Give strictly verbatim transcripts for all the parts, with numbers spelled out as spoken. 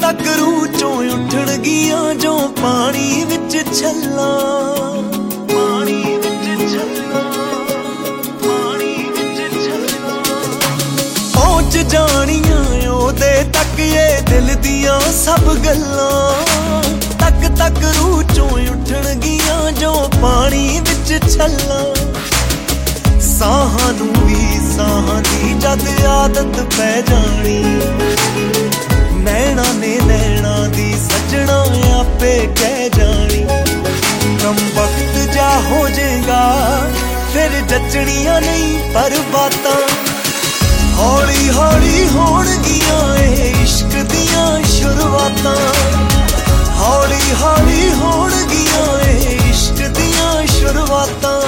तक रूह चों उठणगियां जो पानी विच छल्लां, पानी विच छल्लां, पानी विच छल्लां। पहुंच जाणियां ओदे तक ये दिल दियां सब गल्लां, तक तक रूह चों उठणगियां जो पानी विच छल्लां। साहां नूं वी साहां दी जद आदत पै जानी, नैना ने नैना दी सजना आपे कह जानी। कम वक्त जा हो जाएगा फिर जचनियां नहीं पर बातां, हौली हौली होणगियां ए इश्क दियां शुरुआतां, हौली हौली होणगियां ए इश्क दियां शुरुआतां।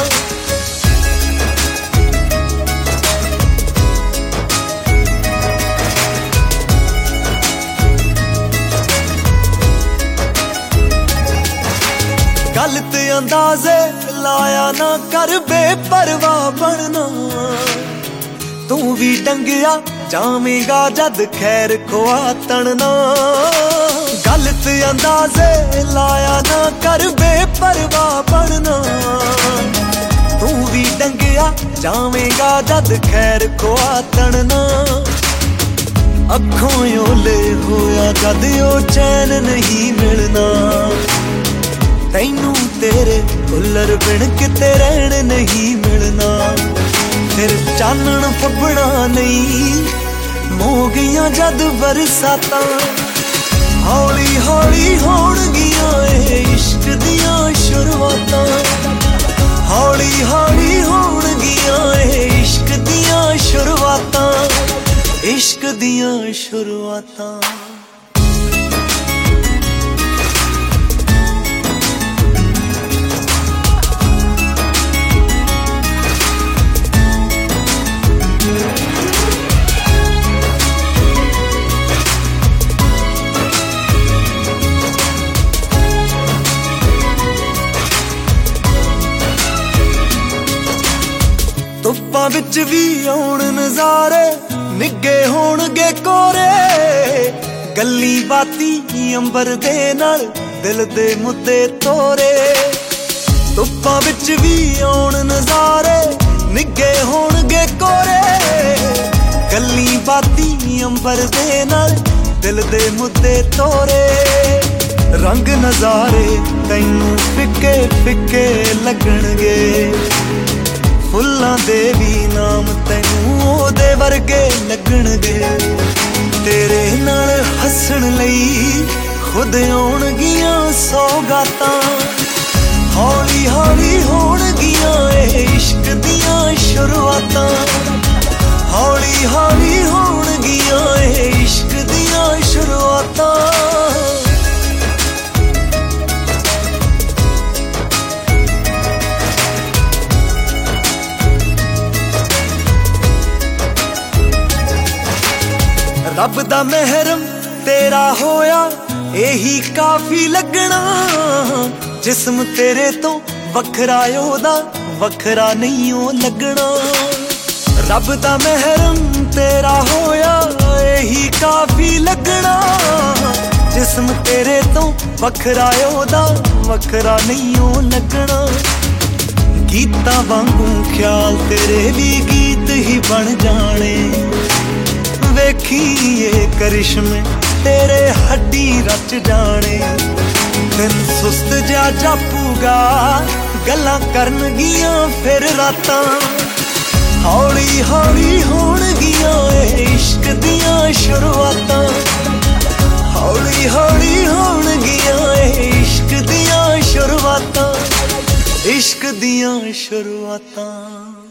गलत अंदाजे लाया ना कर बेपरवाह बनना, तू भी डंगिया जावेगा जद खैर खुआ तड़ना। गलत अंदाजे लाया ना कर बेपरवाह बनना, तू भी डंगिया जावेगा जद खैर खुआ तड़ना। अखों ओले होया जद ओ चैन नहीं मिलना, तैनू तेरे उलर बिन किते रहन नहीं मिलना। फिर चानन फबना नहीं मोगियां जद बरसातां, हौली हौली होणगियां ए इश्क दियां शुरुआतां, हौली हौली होणगियां ए इश्क दियां शुरुआतां, इश्क दियां शुरुआतां। धुप्पां विच भी आउण नज़ारे निगे होणगे कोरे, गल्ली बाती अंबर दे नाल दिल दे मुद्दे तोरे। धुप्पां विच भी आउण नज़ारे निगे होणगे कोरे, गल्ली बाती अंबर दे नाल दिल दे मुद्दे तोरे। रंग नज़ारे तैनू फिक्के फिक्के लगणगे, फुल्लां दे भी नाम तैनू ओदे वर्गे लगणगे। तेरे नाल हसण लई खुद आउणगियां सौगातां, हौली हौली होणगियां ए इश्क दियां शुरुआतां, हौली हौली होणगियां ए इश्क दियां शुरुआतां। रब दा महरम तेरा होया यही काफी लगना, जिस्म तेरे तो वखरा ओदा वखरा नहीं ओ लगना। रब दा महरम तेरा होया यही काफी लगना, जिस्म तेरे तो वखरा ओदा वखरा नहीं ओ लगना। गीतां वांगू ख्याल तेरे भी गीत ही बन जाने, वेखी ये करिश्मे तेरे हड्डी रच जाने। दिन सुस्त जा जापूगा गल्लां करनगियां फिर रातां, हौली हौली होणगियां ए इश्क दियां शुरुआतां, हौली हौली होणगियां ए इश्क दियां शुरुआतां, इश्क दियां शुरुआतां।